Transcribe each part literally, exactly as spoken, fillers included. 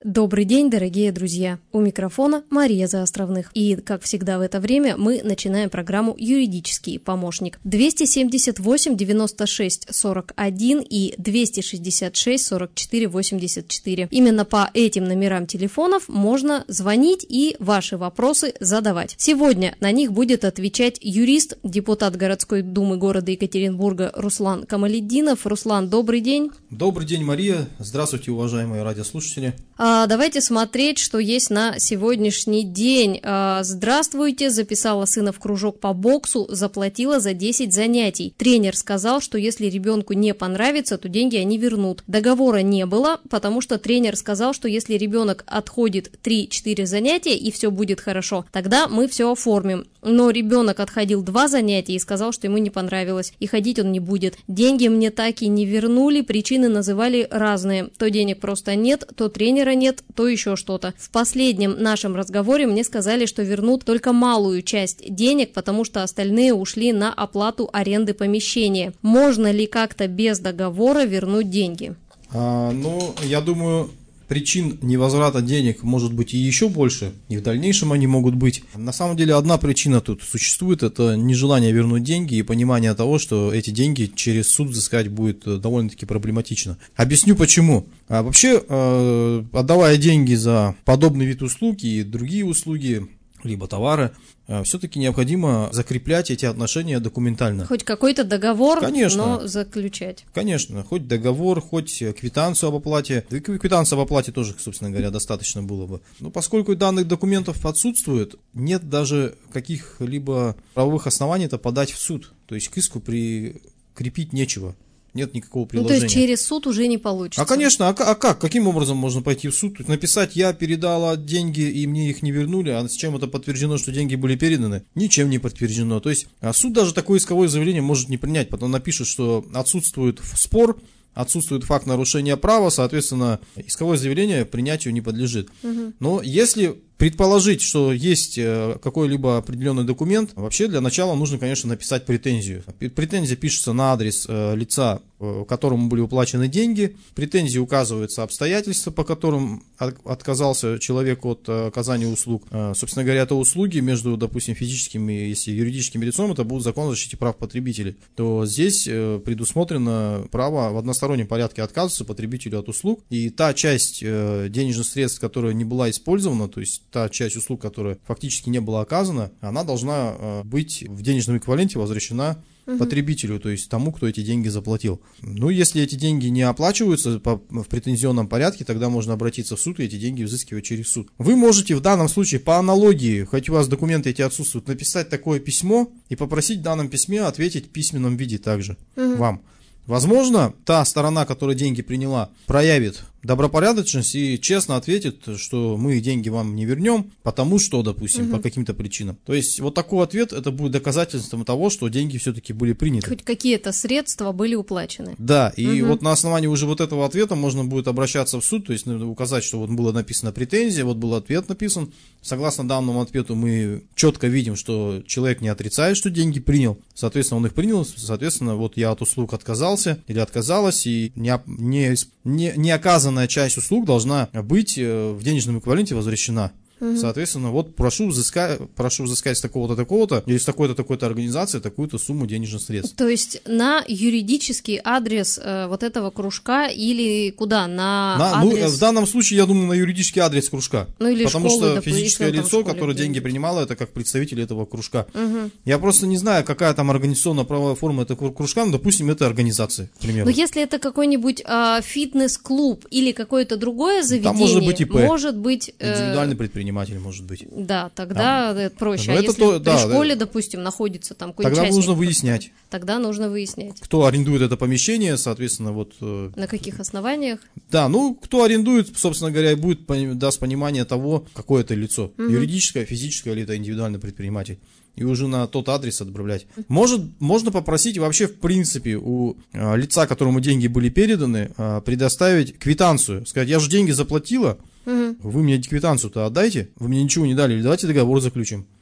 Добрый день, дорогие друзья! У микрофона Мария Заостровных. И, как всегда в это время, мы начинаем программу «Юридический помощник». двести семьдесят восемь девяносто шесть сорок один и двести шестьдесят шесть сорок четыре восемьдесят четыре. Именно по этим номерам телефонов можно звонить и ваши вопросы задавать. Сегодня на них будет отвечать юрист, депутат городской думы города Екатеринбурга Руслан Камалетдинов. Руслан, добрый день! Добрый день, Мария! Здравствуйте, уважаемые радиослушатели! А, давайте смотреть, что есть на сегодняшний день. А, здравствуйте, записала сына в кружок по боксу, заплатила за десять занятий. Тренер сказал, что если ребенку не понравится, то деньги они вернут. Договора не было, потому что тренер сказал, что если ребенок отходит три-четыре занятия и все будет хорошо, тогда мы все оформим. Но ребенок отходил два занятия и сказал, что ему не понравилось, и ходить он не будет. Деньги мне так и не вернули, причины называли разные. То денег просто нет, то тренера нет, то еще что-то. В последнем нашем разговоре мне сказали, что вернут только малую часть денег, потому что остальные ушли на оплату аренды помещения. Можно ли как-то без договора вернуть деньги? А, ну, я думаю, причин невозврата денег может быть и еще больше, и в дальнейшем они могут быть. На самом деле одна причина тут существует, это нежелание вернуть деньги и понимание того, что эти деньги через суд взыскать будет довольно-таки проблематично. Объясню почему. А вообще, э, отдавая деньги за подобный вид услуг и другие услуги, либо товары, все-таки необходимо закреплять эти отношения документально. Хоть какой-то договор, конечно, но заключать. Конечно, хоть договор, хоть квитанцию об оплате. Да и квитанцию об оплате тоже, собственно говоря, достаточно было бы. Но поскольку данных документов отсутствует, нет даже каких-либо правовых оснований это подать в суд. То есть к иску прикрепить нечего. Нет никакого приложения. Ну, то есть через суд уже не получится. А, конечно, а, а как? Каким образом можно пойти в суд? Написать, я передала деньги и мне их не вернули, а с чем это подтверждено, что деньги были переданы? Ничем не подтверждено. То есть суд даже такое исковое заявление может не принять, потом напишет, что отсутствует спор, отсутствует факт нарушения права, соответственно, исковое заявление принятию не подлежит. Угу. Но если предположить, что есть какой-либо определенный документ, вообще для начала нужно, конечно, написать претензию. Претензия пишется на адрес лица, которому были уплачены деньги. В претензии указываются обстоятельства, по которым отказался человек от оказания услуг. Собственно говоря, это услуги между, допустим, физическим и если юридическим лицом, это будет закон о защите прав потребителей. То здесь предусмотрено право в одностороннем порядке отказываться потребителю от услуг. И та часть денежных средств, которая не была использована, то есть та часть услуг, которая фактически не была оказана, она должна быть в денежном эквиваленте возвращена угу. потребителю, то есть тому, кто эти деньги заплатил. Ну, если эти деньги не оплачиваются по, в претензионном порядке, тогда можно обратиться в суд и эти деньги взыскивать через суд. Вы можете в данном случае по аналогии, хоть у вас документы эти отсутствуют, написать такое письмо и попросить в данном письме ответить в письменном виде также угу. вам. Возможно, та сторона, которая деньги приняла, проявит добропорядочность и честно ответит, что мы деньги вам не вернем, потому что, допустим, угу. по каким-то причинам. То есть вот такой ответ, это будет доказательством того, что деньги все-таки были приняты. Хоть какие-то средства были уплачены. Да, и угу. вот на основании уже вот этого ответа можно будет обращаться в суд, то есть указать, что вот было написано претензия, вот был ответ написан. Согласно данному ответу мы четко видим, что человек не отрицает, что деньги принял. Соответственно, он их принял, соответственно, вот я от услуг отказался или отказалась, и не, не, не, не оказанная часть услуг должна быть в денежном эквиваленте возвращена. Угу. Соответственно, вот прошу взыскать, прошу взыскать с такого-то, такого-то, или с такой-то, такой-то организации такую-то сумму денежных средств. То есть на юридический адрес э, вот этого кружка или куда? На, на адрес... Ну, в данном случае, я думаю, на юридический адрес кружка. Ну, или потому школы, что допустим, физическое лицо, которое деньги принимало, это как представитель этого кружка. Угу. Я просто не знаю, какая там организационно-правовая форма этого кружка, но, допустим, это организация, к примеру. Но если это какой-нибудь э, фитнес-клуб или какое-то другое заведение, там может быть ИП, может быть... Э... индивидуальный предприниматель, может быть. Да, тогда да. проще. Но а это если то, при да, школе, да. допустим, находится там какой-то тогда частник, нужно выяснять. Тогда нужно выяснять. Кто арендует это помещение, соответственно, вот... На каких основаниях? Да, ну, кто арендует, собственно говоря, и будет, даст понимание того, какое это лицо. Угу. Юридическое, физическое или это индивидуальный предприниматель. И уже на тот адрес отправлять. Может, можно попросить вообще, в принципе, у а, лица, которому деньги были переданы, а, предоставить квитанцию. Сказать, я же деньги заплатила, угу. вы мне квитанцию-то отдайте, вы мне ничего не дали, или давайте договор заключим.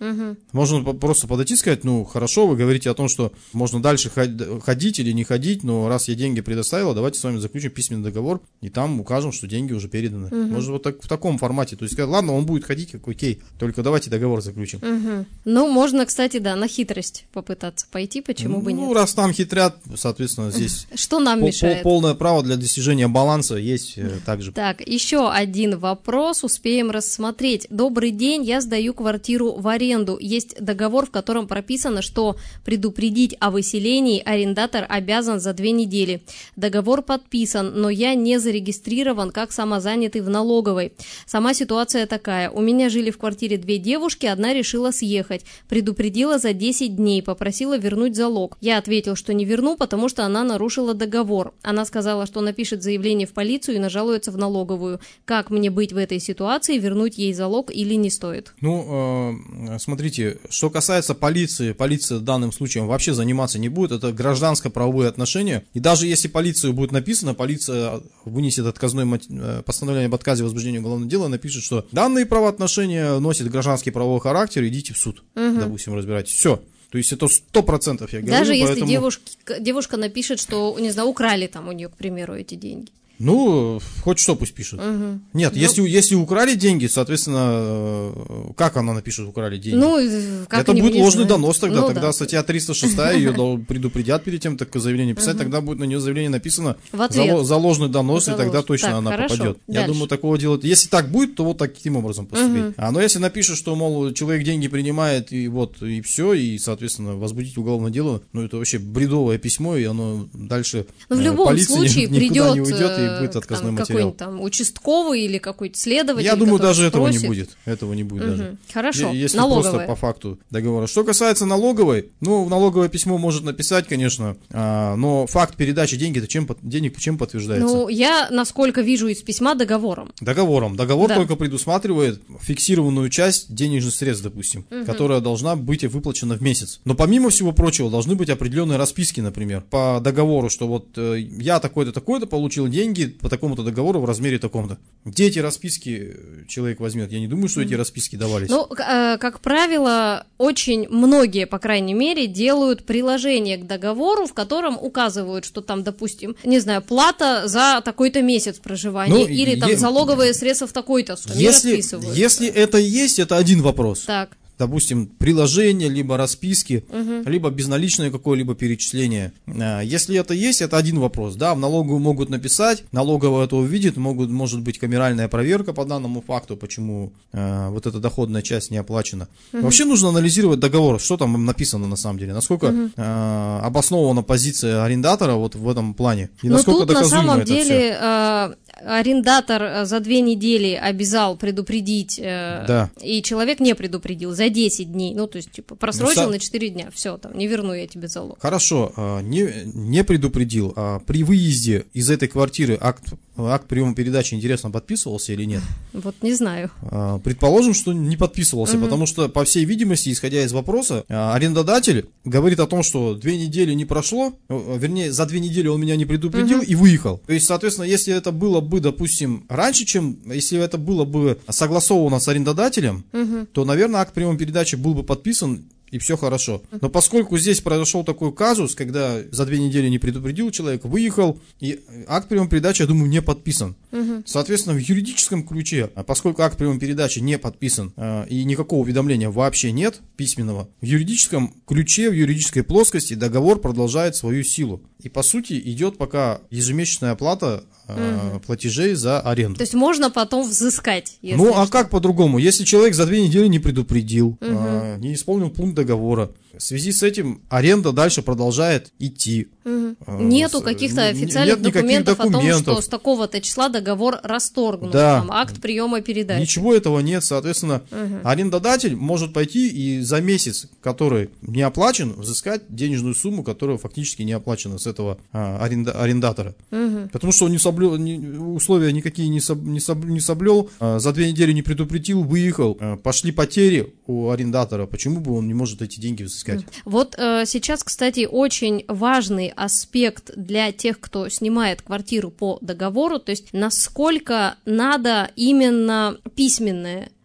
Угу. Можно просто подойти и сказать, ну, хорошо, вы говорите о том, что можно дальше ходить или не ходить, но раз я деньги предоставила, давайте с вами заключим письменный договор, и там укажем, что деньги уже переданы. Угу. Можно вот так, в таком формате. То есть, сказать, ладно, он будет ходить, как окей, только давайте договор заключим. Угу. Ну, можно, кстати, да, на хитрость попытаться пойти, почему ну, бы нет. Ну, раз там хитрят, соответственно, здесь... Что нам мешает? Полное право для достижения баланса есть также. Так, еще один вопрос успеем рассмотреть. Добрый день, я сдаю квартиру в аренду. Есть договор, в котором прописано, что предупредить о выселении арендатор обязан за две недели. Договор подписан, но я не зарегистрирован как самозанятый в налоговой. Сама ситуация такая. У меня жили в квартире две девушки, одна решила съехать. Предупредила за десять дней, попросила вернуть залог. Я ответил, что не верну, потому что она нарушила договор. Она сказала, что напишет заявление в полицию и нажалуется в налоговую. Как мне быть в этой ситуации, вернуть ей залог или не стоит? Ну, э, смотрите, что касается полиции, полиция данным случаем вообще заниматься не будет, это гражданско-правовые отношения. И даже если полицию будет написано, полиция вынесет отказное постановление об отказе в возбуждении уголовного дела, напишет, что данные правоотношения носят гражданский правовой характер, идите в суд, угу. допустим, разбирайтесь. Все. То есть это сто процентов я говорю. Даже если поэтому... девушка, девушка напишет, что, не знаю, украли там у нее, к примеру, эти деньги. Ну, хоть что пусть пишут. Угу. Нет, ну, если, если украли деньги, соответственно, как она напишет, украли деньги? Ну, как это будет ложный знают. донос тогда. Ну, тогда да. статья триста шесть ее предупредят перед тем, так заявление писать, угу. тогда будет на нее заявление написано за, за ложный донос, за и тогда ложь. точно так, она хорошо. попадет. Дальше. Я думаю, такого делать. Если так будет, то вот таким образом поступить. Угу. А, но если напишут, что, мол, человек деньги принимает, и вот, и все, и, соответственно, возбудить уголовное дело, ну, это вообще бредовое письмо, и оно дальше ну, в любом полиции случае никуда придет, не уйдет, и будет отказной материал. Какой-нибудь там участковый или какой-то следователь. Я думаю, даже спросит. этого не будет. Этого не будет угу. даже. Хорошо. Если налоговая. просто по факту договора. Что касается налоговой, ну, налоговое письмо может написать, конечно, а, но факт передачи денег, чем, денег чем подтверждается? Ну, я, насколько вижу из письма, договором. Договором. Договор да. только предусматривает фиксированную часть денежных средств, допустим, угу. которая должна быть выплачена в месяц. Но помимо всего прочего, должны быть определенные расписки, например, по договору, что вот э, я такой-то, такой-то получил деньги по такому-то договору в размере таком-то. Где эти расписки человек возьмет? Я не думаю, что эти расписки давались. Ну, э, как правило, очень многие, по крайней мере, делают приложение к договору, в котором указывают, что там, допустим, не знаю, плата за такой-то месяц проживания, ну, или там е- залоговые средства в такой-то сумме если, расписывают. Если это есть, это один вопрос. Так. Допустим, приложение, либо расписки, угу. либо безналичное какое-либо перечисление. Если это есть, это один вопрос. Да, в налоговую могут написать, налоговая это увидит, могут, может быть камеральная проверка по данному факту, почему э, вот эта доходная часть не оплачена. Угу. Вообще нужно анализировать договор, что там написано на самом деле, насколько угу. э, обоснована позиция арендатора вот в этом плане. И Но насколько тут на самом это деле э, арендатор за две недели обязал предупредить, э, да. и человек не предупредил за десять дней, ну, то есть, типа, просрочил ну, на четыре дня, все, там, не верну я тебе залог. Хорошо, не, не предупредил, а при выезде из этой квартиры акт, акт приема передачи, интересно, подписывался или нет? Вот не знаю. Предположим, что не подписывался, угу. потому что, по всей видимости, исходя из вопроса, арендодатель говорит о том, что две недели не прошло, вернее, за две недели он меня не предупредил угу. и выехал. То есть, соответственно, если это было бы, допустим, раньше, чем, если это было бы согласовано с арендодателем, угу. то, наверное, акт приема передачи был бы подписан, и все хорошо. Но поскольку здесь произошел такой казус, когда за две недели не предупредил человек, выехал, и акт приема передачи, я думаю, не подписан. Угу. Соответственно, в юридическом ключе, поскольку акт приема передачи не подписан, и никакого уведомления вообще нет письменного, в юридическом ключе, в юридической плоскости договор продолжает свою силу. И по сути идет пока ежемесячная оплата угу. платежей за аренду. То есть можно потом взыскать. Если ну, что. А как по-другому? Если человек за две недели не предупредил, угу. а, не исполнил пункт договора, в связи с этим аренда дальше продолжает идти. Угу. Нету каких-то официальных нет документов, документов о том, что с такого-то числа договор расторгнут, да. там, акт приема передачи. Ничего этого нет, соответственно, угу. арендодатель может пойти и за месяц, который не оплачен, взыскать денежную сумму, которая фактически не оплачена с этого а, аренда, арендатора. Угу. Потому что он не соблюл, не, условия никакие не, соб, не, соб, не соблюл, а, за две недели не предупредил, выехал, а, пошли потери у арендатора, почему бы он не может эти деньги взыскать? Вот э, сейчас, кстати, очень важный аспект для тех, кто снимает квартиру по договору, то есть насколько надо именно письменное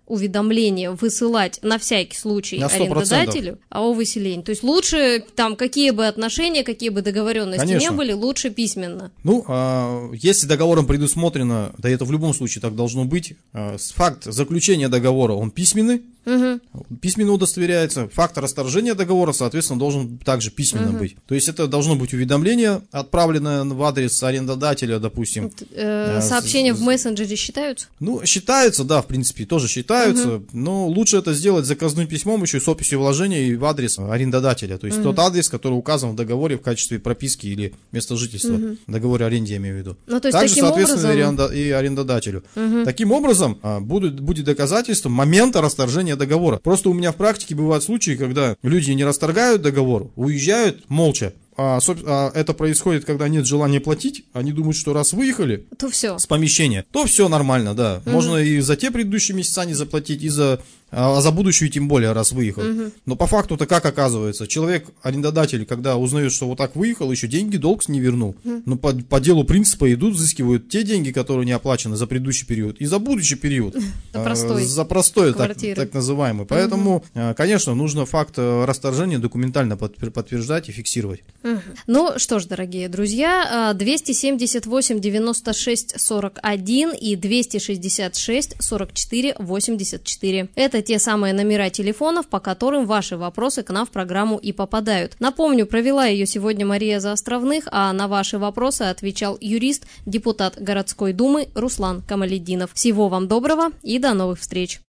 уведомление высылать на всякий случай на сто процентов арендодателю о выселении. То есть лучше, там, какие бы отношения, какие бы договоренности Конечно. не были, лучше письменно. Ну, а, если договором предусмотрено, да это в любом случае так должно быть, а, факт заключения договора, он письменный, Угу. письменно удостоверяется, факт расторжения договора, соответственно, должен также письменно Угу. быть. То есть это должно быть уведомление, отправленное в адрес арендодателя, допустим. Э, сообщения в мессенджере считаются? Ну, считаются, да, в принципе, тоже считаются, угу. но лучше это сделать заказным письмом еще и с описью вложения и в адрес арендодателя. То есть угу. тот адрес, который указан в договоре в качестве прописки или места жительства. Угу. В договоре аренде, я имею в виду. Ну, то есть также, таким соответственно, образом... и арендодателю. Угу. Таким образом, будет, будет доказательством момента расторжения договора. Просто у меня в практике бывают случаи, когда люди не расторгают договор, уезжают молча. А, а это происходит, когда нет желания платить, они думают, что раз выехали то все. с помещения, то все нормально, да. Угу. Можно и за те предыдущие месяца не заплатить, и за, а за будущую тем более, раз выехал. Угу. Но по факту-то как оказывается? Человек, арендодатель, когда узнает, что вот так выехал, еще деньги, долг не вернул. Угу. Но по, по делу принципа идут, взыскивают те деньги, которые не оплачены за предыдущий период, и за будущий период. За простой. За простой, так, так называемый. Поэтому, конечно, нужно факт расторжения документально подтверждать и фиксировать. Ну что ж, дорогие друзья, двести семьдесят восемь девяносто шесть сорок один и двести шестьдесят шесть сорок четыре восемьдесят четыре. Это те самые номера телефонов, по которым ваши вопросы к нам в программу и попадают. Напомню, провела ее сегодня Мария Заостровных, а на ваши вопросы отвечал юрист, депутат городской думы Руслан Камалетдинов. Всего вам доброго и до новых встреч!